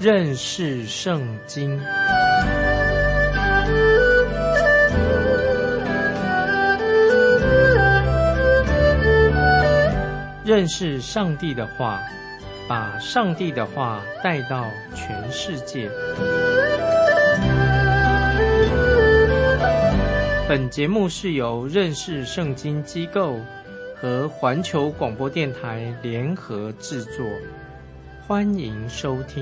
认识圣经。认识上帝的话，把上帝的话带到全世界。本节目是由认识圣经机构和环球广播电台联合制作，欢迎收听。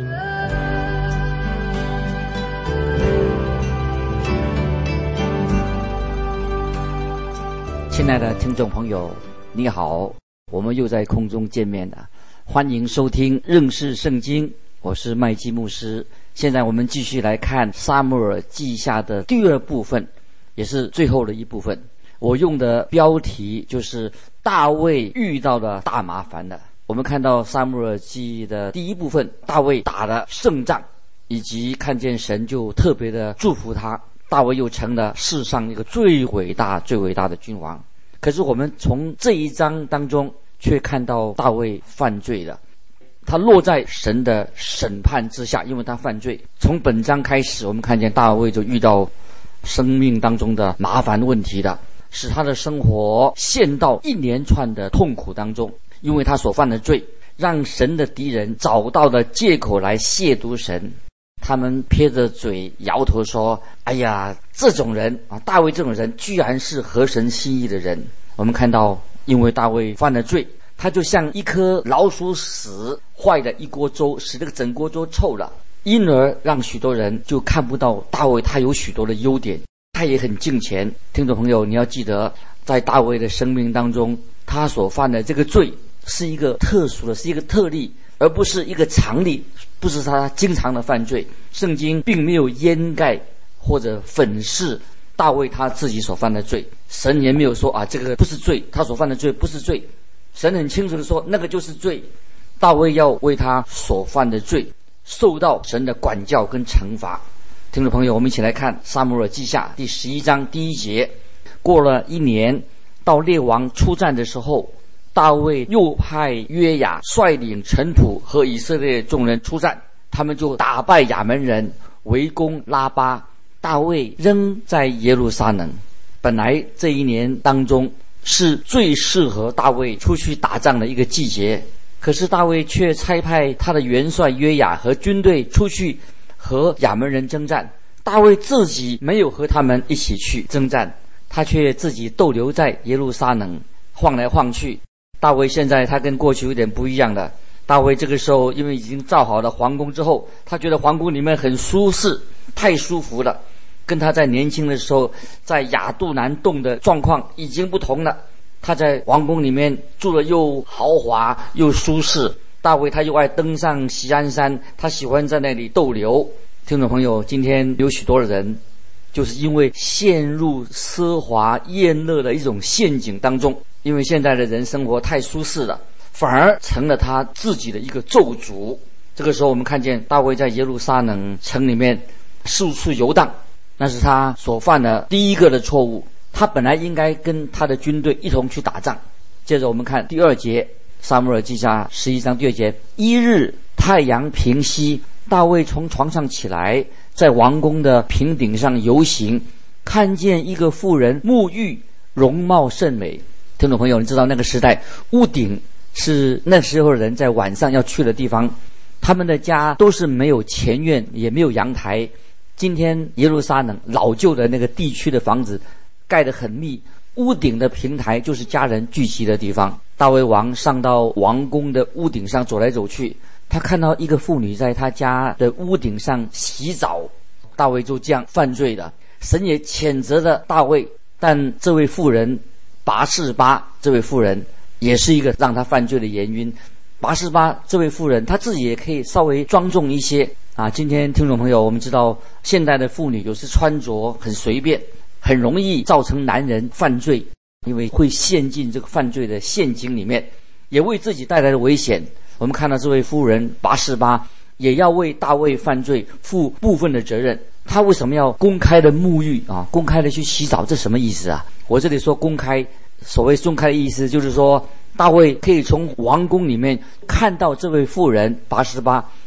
亲爱的听众朋友，你好，我们又在空中见面了，欢迎收听认识圣经，我是麦基牧师。现在我们继续来看撒母耳记下的第二部分，也是最后的一部分。我用的标题就是大卫遇到的大麻烦了。我们看到撒母耳记的第一部分，大卫打了胜仗，以及看见神就特别的祝福他，大卫又成了世上一个最伟大的君王。可是我们从这一章当中却看到大卫犯罪了，他落在神的审判之下，因为他犯罪。从本章开始，我们看见大卫就遇到生命当中的麻烦问题了，使他的生活陷到一连串的痛苦当中。因为他所犯的罪，让神的敌人找到了借口来亵渎神。他们撇着嘴摇头说，哎呀，这种人啊，大卫这种人居然是合神心意的人。我们看到因为大卫犯了罪，他就像一颗老鼠屎坏了一锅粥，使这个整锅粥臭了，因而让许多人就看不到大卫他有许多的优点，他也很敬虔。听众朋友，你要记得，在大卫的生命当中，他所犯的这个罪是一个特殊的，是一个特例，而不是一个常例，不是他经常的犯罪。圣经并没有掩盖或者粉饰大卫他自己所犯的罪，神也没有说啊，这个不是罪，他所犯的罪不是罪。神很清楚的说，那个就是罪。大卫要为他所犯的罪受到神的管教跟惩罚。听众朋友，我们一起来看撒母耳记下第11章第1节。过了1年，到列王出战的时候，大卫又派约雅率领臣仆和以色列众人出战，他们就打败亚门人，围攻拉巴。大卫仍在耶路撒冷。本来这一年当中是最适合大卫出去打仗的一个季节，可是大卫却差派他的元帅约雅和军队出去和亚门人征战。大卫自己没有和他们一起去征战，他却自己逗留在耶路撒冷晃来晃去。大卫现在他跟过去有点不一样了。大卫这个时候因为已经造好了皇宫之后，他觉得皇宫里面很舒适，太舒服了，跟他在年轻的时候在亚杜兰洞的状况已经不同了。他在皇宫里面住了又豪华又舒适，大卫他又爱登上锡安山，他喜欢在那里逗留。听众朋友，今天有许多的人就是因为陷入奢华宴乐的一种陷阱当中，因为现在的人生活太舒适了，反而成了他自己的一个咒诅。这个时候我们看见大卫在耶路撒冷城里面四处游荡，那是他所犯的第一个的错误。他本来应该跟他的军队一同去打仗。接着我们看第2节，撒母耳记下11章第2节。1日太阳平西，大卫从床上起来，在王宫的平顶上游行，看见一个妇人沐浴，容貌甚美。听众朋友，你知道那个时代屋顶是那时候人在晚上要去的地方，他们的家都是没有前院也没有阳台。今天耶路撒冷老旧的那个地区的房子盖得很密，屋顶的平台就是家人聚集的地方。大卫王上到王宫的屋顶上走来走去，他看到一个妇女在他家的屋顶上洗澡，大卫就这样犯罪了。神也谴责了大卫，但这位妇人拔示巴，这位妇人也是一个让他犯罪的原因。拔示巴这位妇人她自己也可以稍微庄重一些啊。今天听众朋友，我们知道现代的妇女有时穿着很随便，很容易造成男人犯罪，因为会陷进这个犯罪的陷阱里面，也为自己带来的危险。我们看到这位妇人拔示巴也要为大卫犯罪负部分的责任。他为什么要公开的沐浴啊？公开的去洗澡，这什么意思啊？我这里说公开，所谓公开的意思就是说，大卫可以从王宫里面看到这位妇人拔示巴，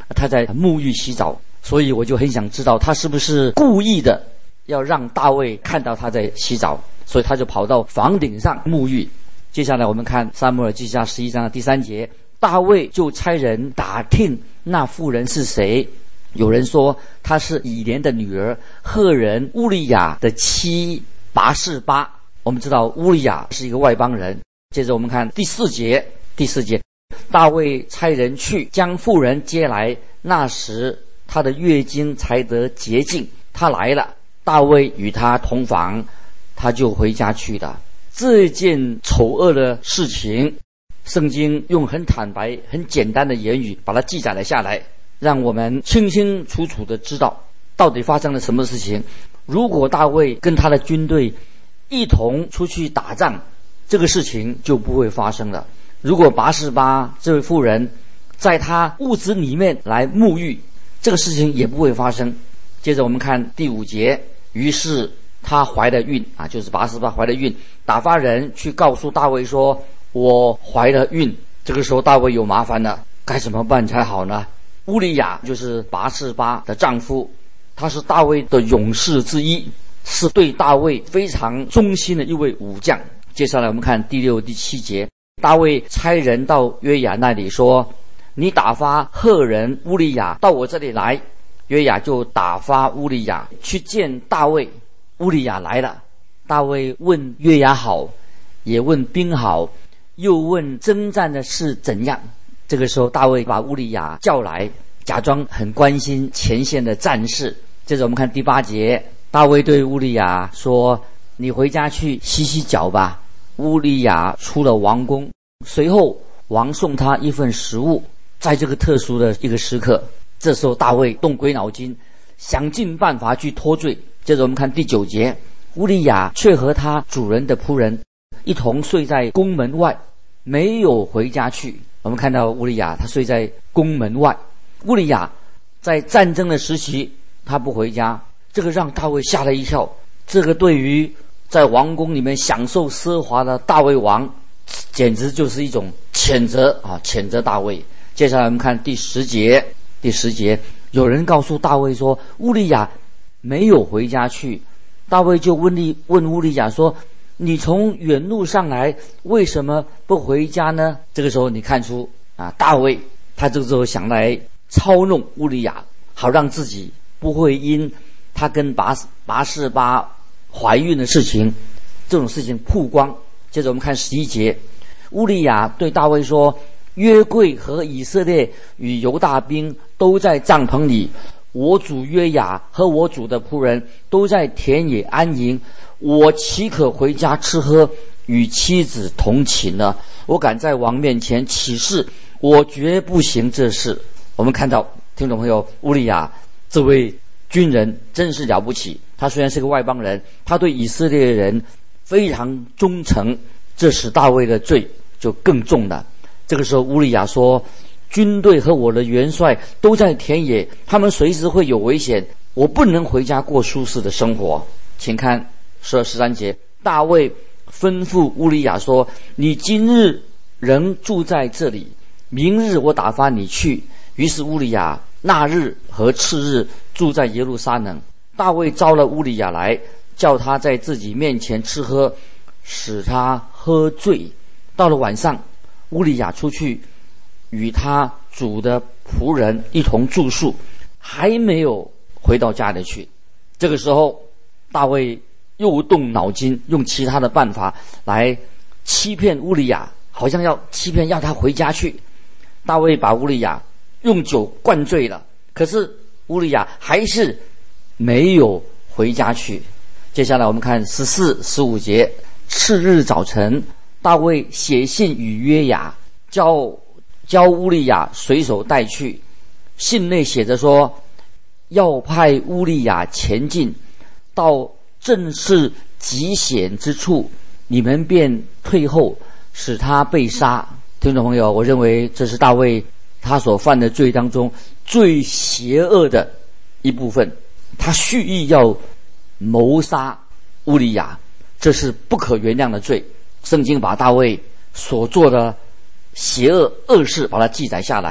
他在沐浴洗澡，所以我就很想知道他是不是故意的要让大卫看到他在洗澡，所以他就跑到房顶上沐浴。接下来我们看撒母耳记下11章的第3节，大卫就差人打听那妇人是谁，有人说她是以莲的女儿赫人乌利亚的妻拔示巴。我们知道乌利亚是一个外邦人。接着我们看第4节，大卫差人去将妇人接来，那时她的月经才得洁净，她来了，大卫与她同房，她就回家去了。这件丑恶的事情，圣经用很坦白很简单的言语把它记载了下来，让我们清清楚楚的知道到底发生了什么事情。如果大卫跟他的军队一同出去打仗，这个事情就不会发生了。如果拔示巴这位妇人在他屋子里面来沐浴，这个事情也不会发生。接着我们看第5节，于是她怀了孕就是拔示巴怀了孕，打发人去告诉大卫说，我怀了孕。这个时候大卫有麻烦了，该怎么办才好呢？乌利亚就是拔示巴的丈夫，他是大卫的勇士之一，是对大卫非常忠心的一位武将。接下来我们看第6、第7节，大卫差人到约雅那里说，你打发赫人乌利亚到我这里来。约雅就打发乌利亚去见大卫。乌利亚来了，大卫问约雅好，也问兵好，又问征战的事怎样。这个时候大卫把乌利亚叫来，假装很关心前线的战事。接着我们看第8节，大卫对乌利亚说，你回家去洗洗脚吧。乌利亚出了王宫，随后王送他一份食物。在这个特殊的一个时刻，这时候大卫动鬼脑筋，想尽办法去脱罪。接着我们看第9节，乌利亚却和他主人的仆人一同睡在宫门外，没有回家去。我们看到乌利亚他睡在宫门外。乌利亚在战争的时期他不回家，这个让大卫吓了一跳。这个对于在王宫里面享受奢华的大卫王，简直就是一种谴责谴责大卫。接下来我们看第10节，有人告诉大卫说，乌利亚没有回家去。大卫就问乌利亚说，你从远路上来，为什么不回家呢？这个时候你看出大卫他这个时候想来操弄乌利亚，好让自己不会因他跟拔示巴怀孕的事情，这种事情曝光。接着我们看11节，乌利亚对大卫说，约柜和以色列与犹大兵都在帐篷里，我主约雅和我主的仆人都在田野安营，我岂可回家吃喝，与妻子同寝呢？我敢在王面前起誓，我绝不行这事。我们看到听众朋友，乌利亚这位军人真是了不起。他虽然是个外邦人，他对以色列人非常忠诚，这使大卫的罪就更重了。这个时候乌利亚说，军队和我的元帅都在田野，他们随时会有危险，我不能回家过舒适的生活。请看12、13节，大卫吩咐乌利亚说，你今日仍住在这里，明日我打发你去。于是乌利亚那日和次日住在耶路撒冷。大卫招了乌利亚来，叫他在自己面前吃喝，使他喝醉。到了晚上，乌利亚出去与他主的仆人一同住宿，还没有回到家里去。这个时候大卫又动脑筋，用其他的办法来欺骗乌利亚，好像要欺骗要他回家去。大卫把乌利亚用酒灌醉了，可是乌利亚还是没有回家去。接下来我们看14、15节，次日早晨，大卫写信与约雅，叫乌利亚随手带去。信内写着说，要派乌利亚前进，到正是极险之处，你们便退后，使他被杀。听众朋友，我认为这是大卫他所犯的罪当中最邪恶的一部分。他蓄意要谋杀乌利亚，这是不可原谅的罪。圣经把大卫所做的邪恶恶事把它记载下来。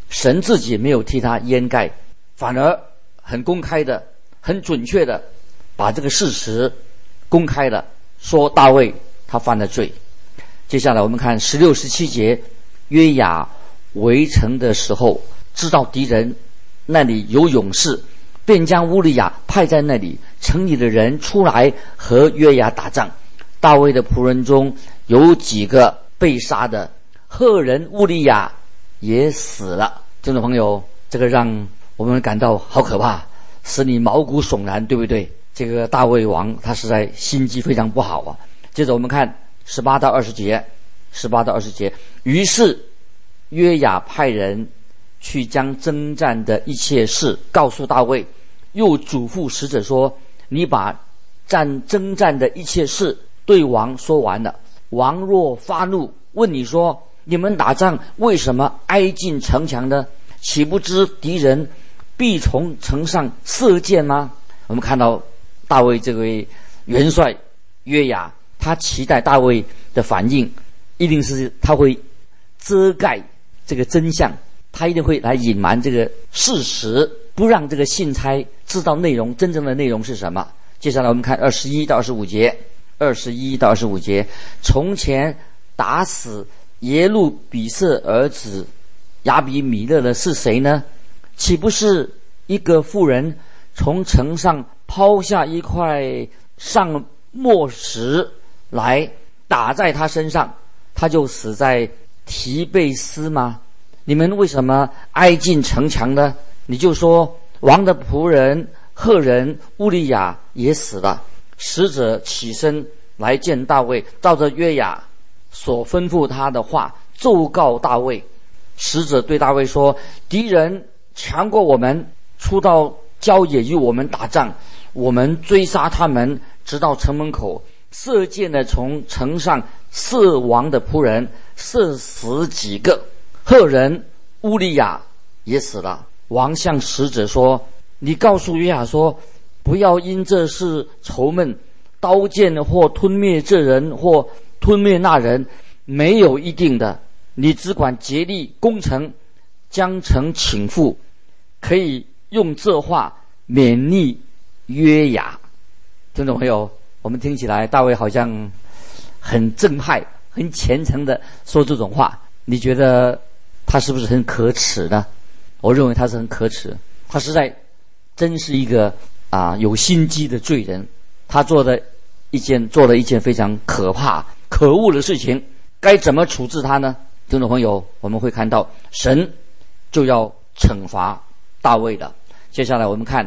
神自己没有替他掩盖，反而很公开的、很准确的把这个事实公开了，说大卫他犯了罪。接下来我们看16、17节，约雅围城的时候，知道敌人那里有勇士，便将乌利亚派在那里，城里的人出来和约雅打仗。大卫的仆人中有几个被杀的，赫人乌利亚也死了。听众朋友，这个让我们感到好可怕，使你毛骨悚然，对不对？这个大卫王他实在心机非常不好啊。接着我们看18到20节，于是约雅派人去将征战的一切事告诉大卫，又嘱咐使者说，你把征战的一切事对王说完了，王若发怒问你说，你们打仗为什么挨近城墙呢？岂不知敌人必从城上射箭吗？我们看到大卫这位元帅约雅，他期待大卫的反应一定是他会遮盖这个真相，他一定会来隐瞒这个事实，不让这个信差知道内容，真正的内容是什么。接下来我们看21到25节，从前打死耶路比色儿子亚比米勒的是谁呢？岂不是一个妇人从城上抛下一块上磨石来打在他身上，他就死在提贝斯吗？你们为什么挨近城墙呢？你就说王的仆人赫人乌利亚也死了。使者起身来见大卫，照着约雅所吩咐他的话奏告大卫。使者对大卫说，敌人强过我们，出到郊野与我们打仗，我们追杀他们，直到城门口，射箭的从城上射王的仆人，射死几个，赫人乌利亚也死了。王向使者说，你告诉约雅说，不要因这事愁闷，刀剑或吞灭这人或吞灭那人，没有一定的，你只管竭力攻城，将城倾覆，可以用这话勉励约雅。听众朋友，我们听起来大卫好像很正派、很虔诚的说这种话，你觉得他是不是很可耻呢？我认为他是很可耻，他实在真是一个有心机的罪人。他做了一件非常可怕、可恶的事情，该怎么处置他呢？听众朋友，我们会看到神就要惩罚大卫的。接下来我们看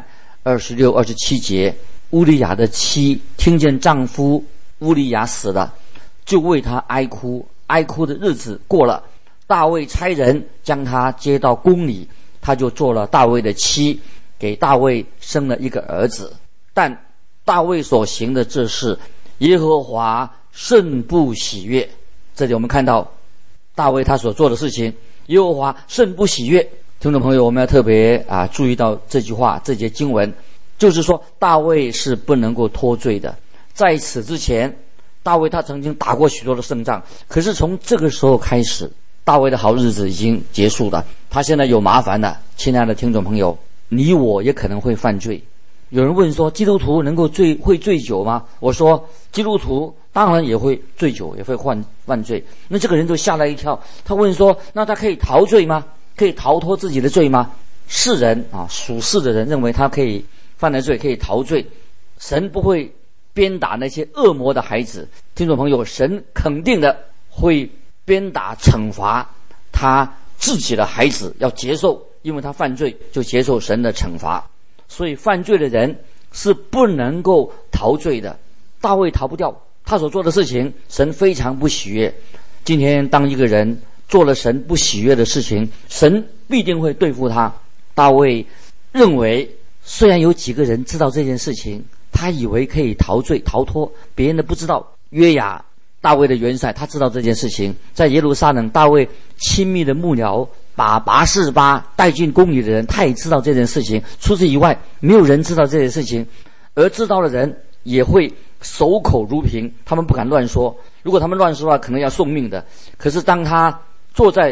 26、27节，乌利亚的妻听见丈夫乌利亚死了，就为他哀哭，哀哭的日子过了，大卫差人将他接到宫里，他就做了大卫的妻，给大卫生了一个儿子。但大卫所行的这事，耶和华甚不喜悦。这里我们看到大卫他所做的事情，耶和华甚不喜悦。听众朋友，我们要特别注意到这句话，这节经文就是说大卫是不能够脱罪的。在此之前，大卫他曾经打过许多的胜仗，可是从这个时候开始，大卫的好日子已经结束了，他现在有麻烦了。亲爱的听众朋友，你我也可能会犯罪。有人问说，基督徒能够会醉酒吗？我说，基督徒当然也会醉酒，也会犯罪。那这个人就吓了一跳，他问说，那他可以逃罪吗？可以逃脱自己的罪吗？世人属世的人认为他可以犯了罪，可以逃罪。神不会鞭打那些恶魔的孩子。听众朋友，神肯定的会鞭打惩罚他自己的孩子，要接受，因为他犯罪就接受神的惩罚。所以犯罪的人是不能够逃罪的。大卫逃不掉，他所做的事情神非常不喜悦。今天当一个人做了神不喜悦的事情，神必定会对付他。大卫认为，虽然有几个人知道这件事情，他以为可以逃罪逃脱，别人都不知道。约雅大卫的元帅，他知道这件事情。在耶路撒冷，大卫亲密的幕僚把拔示巴带进宫里的人，他也知道这件事情。除此以外，没有人知道这件事情，而知道的人也会守口如瓶，他们不敢乱说。如果他们乱说的话，可能要送命的。可是当他坐在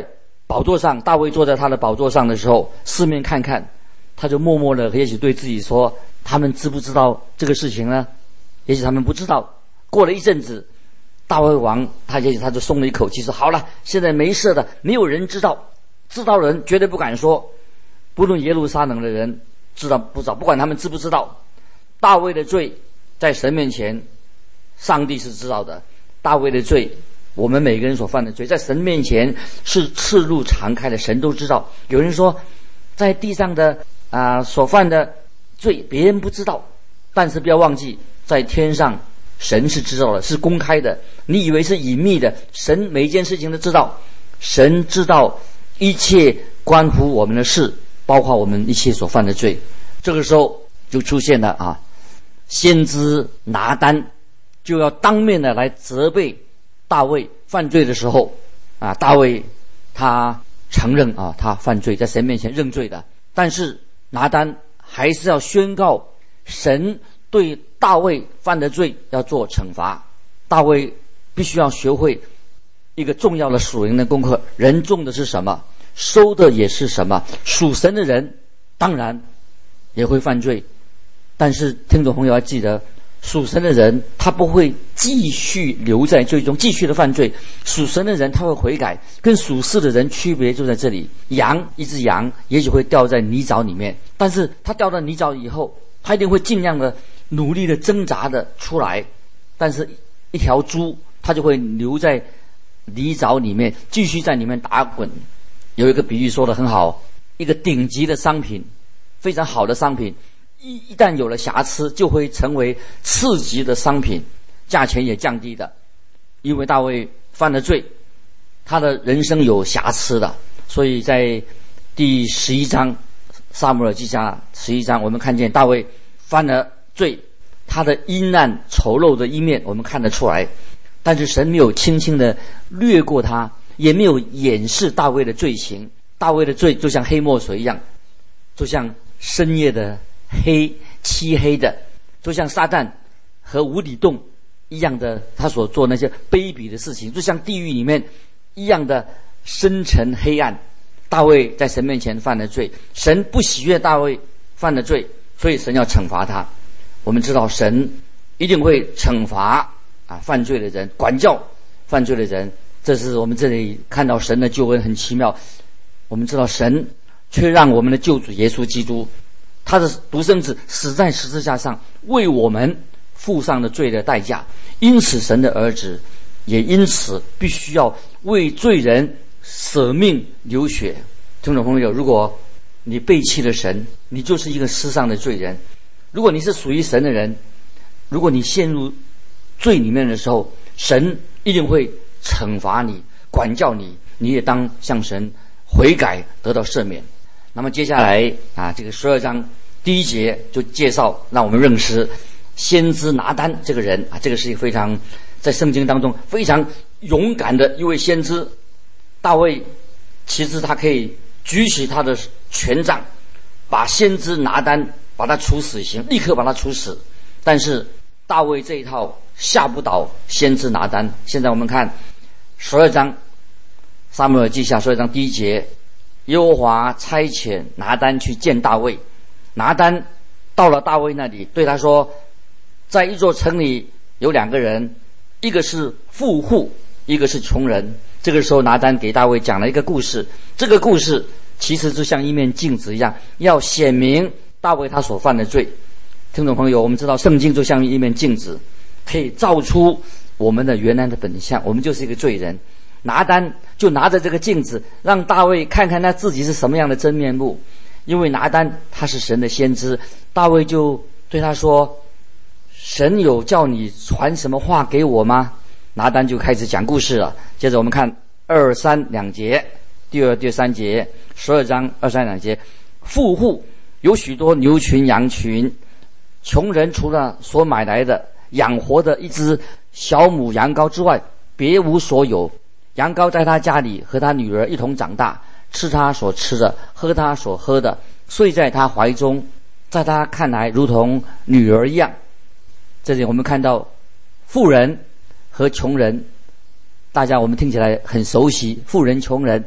宝座上，大卫坐在他的宝座上的时候，四面看看，他就默默的也许对自己说，他们知不知道这个事情呢？也许他们不知道。过了一阵子，大卫王他就松了一口气，说好了，现在没事的，没有人知道，知道人绝对不敢说，不论耶路撒冷的人知道不知道，不管他们知不知道，大卫的罪在神面前，上帝是知道的。大卫的罪，我们每个人所犯的罪，在神面前是赤露敞开的，神都知道。有人说，在地上的所犯的罪，别人不知道，但是不要忘记，在天上神是知道的，是公开的。你以为是隐秘的，神每一件事情都知道。神知道一切关乎我们的事，包括我们一切所犯的罪。这个时候就出现了先知拿单就要当面的来责备大卫犯罪的时候大卫他承认他犯罪，在神面前认罪的，但是拿单还是要宣告神对大卫犯的罪要做惩罚。大卫必须要学会一个重要的属灵的功课，人种的是什么，收的也是什么。属神的人当然也会犯罪，但是听众朋友要记得，属神的人他不会继续留在罪中，继续的犯罪。属神的人他会悔改，跟属世的人区别就在这里。一只羊也许会掉在泥沼里面，但是他掉到泥沼以后，他一定会尽量的努力的挣扎的出来。但是一条猪他就会留在泥沼里面，继续在里面打滚。有一个比喻说得很好，一个顶级的商品，非常好的商品，一旦有了瑕疵，就会成为次级的商品，价钱也降低的。因为大卫犯了罪，他的人生有瑕疵的，所以在第11章撒母耳记下11章，我们看见大卫犯了罪，他的阴暗丑陋的一面我们看得出来，但是神没有轻轻的掠过他，也没有掩饰大卫的罪行。大卫的罪就像黑墨水一样，就像深夜的漆黑的，就像撒旦和无底洞一样的，他所做那些卑鄙的事情，就像地狱里面一样的深沉黑暗。大卫在神面前犯了罪，神不喜悦大卫犯了罪，所以神要惩罚他。我们知道神一定会惩罚犯罪的人，管教犯罪的人。这是我们这里看到神的救恩很奇妙。我们知道神却让我们的救主耶稣基督，他的独生子死在十字架上，为我们付上了罪的代价。因此神的儿子也因此必须要为罪人舍命流血。听众朋友，如果你背弃了神，你就是一个世上的罪人。如果你是属于神的人，如果你陷入罪里面的时候，神一定会惩罚你，管教你，你也当向神悔改，得到赦免。那么接下来这个12章第1节就介绍，让我们认识先知拿单这个人这个是一个非常在圣经当中非常勇敢的一位先知。大卫其实他可以举起他的权杖，把先知拿单把他处死刑，立刻把他处死。但是大卫这一套吓不倒先知拿单。现在我们看12章撒母耳记下12章第1节，耶和华差遣拿单去见大卫。拿单到了大卫那里，对他说，在一座城里有2个人，一个是富户，一个是穷人。这个时候拿单给大卫讲了一个故事，这个故事其实就像一面镜子一样，要显明大卫他所犯的罪。听众朋友，我们知道圣经就像一面镜子，可以照出我们的原来的本相，我们就是一个罪人。拿单就拿着这个镜子，让大卫看看他自己是什么样的真面目。因为拿单他是神的先知，大卫就对他说，神有叫你传什么话给我吗？拿单就开始讲故事了。接着我们看2、3两节，第2、第3节，12章2、3两节。富户有许多牛群羊群，穷人除了所买来的养活的一只小母羊羔之外，别无所有。羊羔在他家里和他女儿一同长大，吃他所吃的，喝他所喝的，睡在他怀中，在他看来如同女儿一样。这里我们看到富人和穷人，大家我们听起来很熟悉，富人穷人。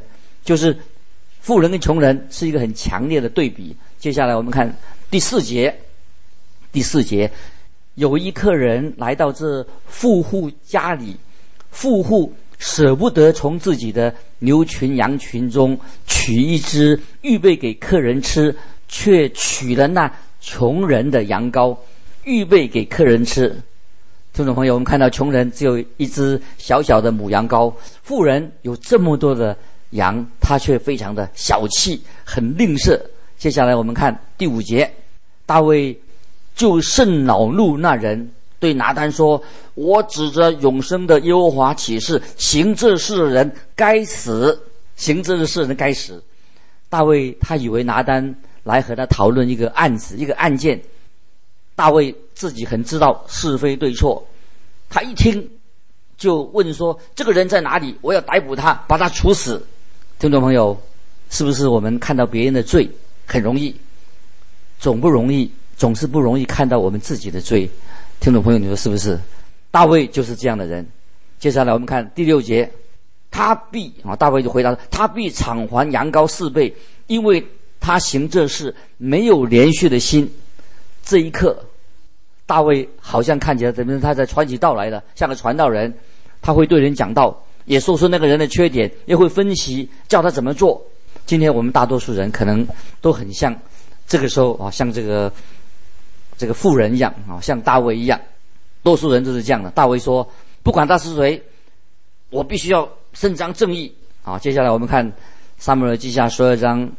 就是富人跟穷人是一个很强烈的对比。接下来我们看第四节，有一客人来到这富户家里，富户舍不得从自己的牛群羊群中取一只预备给客人吃，却取了那穷人的羊羔预备给客人吃。听众朋友，我们看到穷人只有一只小小的母羊羔，富人有这么多的羊，他却非常的小气，很吝啬。接下来我们看第5节，大卫就甚恼怒那人，对拿单说：我指着永生的耶和华起誓，行这事的人该死，行这事的人该死。大卫他以为拿单来和他讨论一个案子，一个案件。大卫自己很知道是非对错，他一听就问说：这个人在哪里？我要逮捕他，把他处死。听众朋友，是不是我们看到别人的罪很容易，总是不容易看到我们自己的罪？听众朋友，你说是不是？大卫就是这样的人。接下来我们看第6节，大卫就回答说：他必偿还羊羔4倍，因为他行这事没有连续的心。这一刻，大卫好像看起来他在传起道来了，像个传道人，他会对人讲道，也说出那个人的缺点，也会分析叫他怎么做。今天我们大多数人可能都很像这个时候像这个妇人一样像大卫一样，多数人都是这样的。大卫说：不管他是谁，我必须要伸张正义。接下来我们看撒母耳记下12章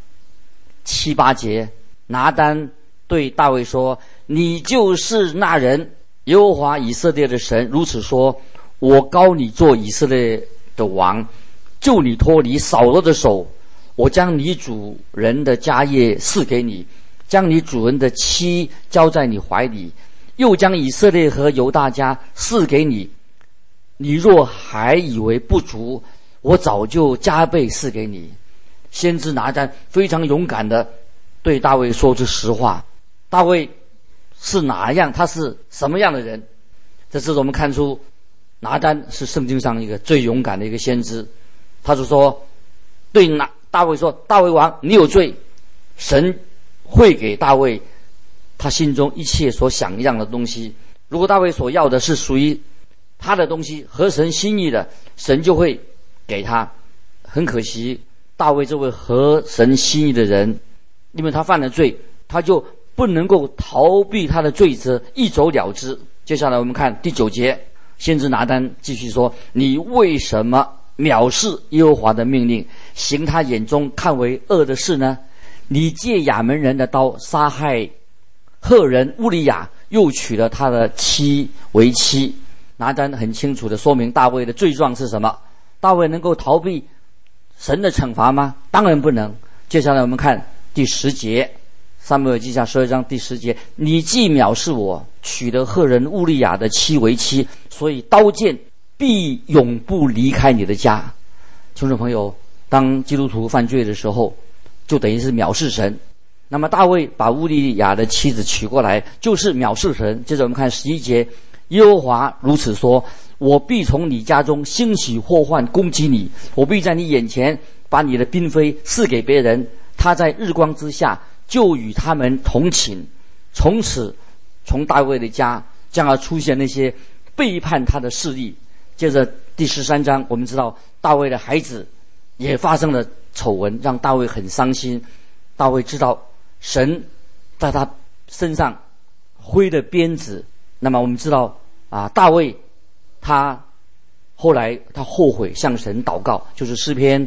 7、8节，拿单对大卫说：你就是那人，耶和华以色列的神如此说：我膏你做以色列的王，救你脱离扫罗的手，我将你主人的家业赐给你，将你主人的妻交在你怀里，又将以色列和犹大家赐给你。你若还以为不足，我早就加倍赐给你。先知拿单非常勇敢的对大卫说出实话。大卫是哪样？他是什么样的人？这是我们看出拿单是圣经上一个最勇敢的一个先知。他就说，对大卫说：大卫王，你有罪，神会给大卫他心中一切所想要的东西。如果大卫所要的是属于他的东西，合神心意的，神就会给他。很可惜，大卫这位合神心意的人，因为他犯了罪，他就不能够逃避他的罪责，一走了之。接下来我们看第9节，先知拿单继续说：你为什么藐视耶和华的命令，行他眼中看为恶的事呢？你借亚门人的刀杀害赫人乌利亚，又娶了他的妻为妻。拿单很清楚地说明大卫的罪状是什么。大卫能够逃避神的惩罚吗？当然不能。接下来我们看第10节，撒母耳记下12章第10节，你既藐视我，娶了赫人乌利亚的妻为妻，所以刀剑必永不离开你的家。听众朋友，当基督徒犯罪的时候，就等于是藐视神。那么大卫把乌利亚的妻子娶过来，就是藐视神。接着我们看11节，耶和华如此说：我必从你家中兴起祸患攻击你，我必在你眼前把你的嫔妃赐给别人，他在日光之下就与他们同寝。从此从大卫的家将要出现那些背叛他的势力。接着第13章，我们知道大卫的孩子也发生了丑闻，让大卫很伤心。大卫知道神在他身上挥的鞭子。那么我们知道大卫他后来他后悔，向神祷告，就是诗篇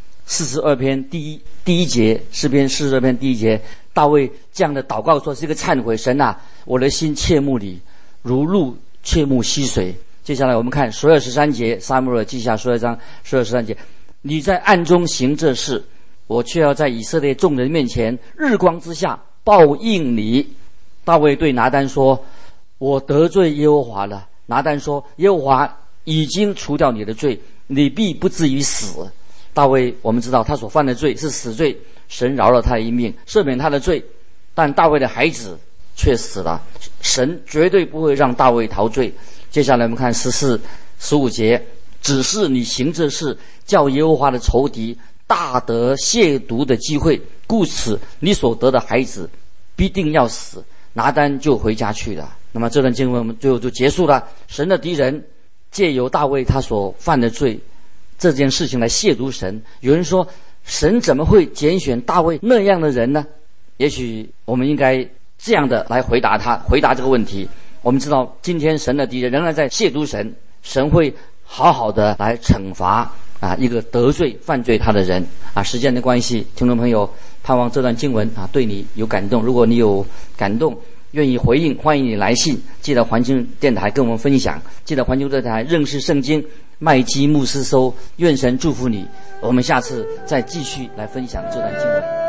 42篇第一节，诗篇42篇第1节，大卫这样的祷告说，是一个忏悔：神啊，我的心切慕你，如鹿切慕溪水。接下来我们看12、13节，撒母耳记下12章12、13节，你在暗中行这事，我却要在以色列众人面前日光之下报应你。大卫对拿单说：我得罪耶和华了。拿单说：耶和华已经除掉你的罪，你必不至于死。大卫我们知道他所犯的罪是死罪，神饶了他一命，赦免他的罪，但大卫的孩子却死了，神绝对不会让大卫逃罪。接下来我们看14、15节，只是你行这事，叫耶和华的仇敌大得亵渎的机会，故此你所得的孩子必定要死。拿单就回家去了。那么这段经文我们最后就结束了。神的敌人借由大卫他所犯的罪这件事情来亵渎神。有人说，神怎么会拣选大卫那样的人呢？也许我们应该这样的来回答这个问题。我们知道今天神的敌人仍然在亵渎神，神会好好的来惩罚一个得罪犯罪他的人时间的关系，听众朋友，盼望这段经文对你有感动。如果你有感动愿意回应，欢迎你来信，记得环球电台跟我们分享，记得环球电台认识圣经麦基牧师收。愿神祝福你，我们下次再继续来分享这段经文。